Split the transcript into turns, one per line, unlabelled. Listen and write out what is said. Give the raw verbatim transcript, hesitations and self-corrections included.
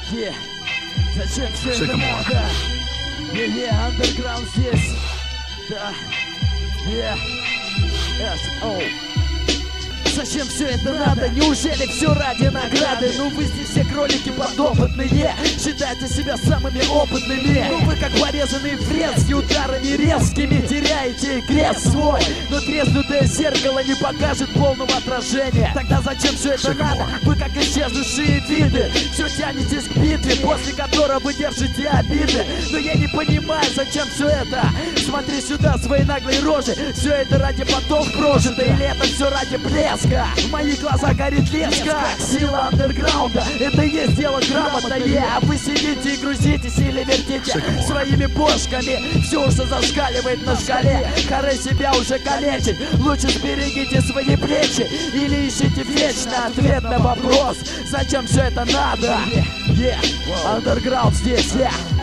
Yeah. Зачем все это надо? Не-не, андерграунд здесь. Да. Yeah. Yes. Oh. Зачем все это надо? Неужели все ради награды? Ну вы здесь все кролики подопытные, считайте себя самыми опытными. Ну вы как порезанные фрески, ударами резкими теряете крест свой. Но треснутое зеркало не покажет полного отражения. Тогда зачем все это надо? Вы как исчезнувшие виды, все тянетесь к битве, после которой вы держите обиды. Но я не понимаю, зачем все это. Смотри сюда, свои наглые рожи. Все это ради потов прожито, или это все ради блеска? В моих глазах горит леска. Сила андерграунда, это и есть дело грамотное. А вы сидите и грузитесь или вертите своими бошками. Все уже зашкаливает на шкале. Харе себя уже калечить. Лучше сберегите свои плечи или ищите вечный ответ на вопрос, зачем все это надо. Андерграунд yeah. здесь, yeah.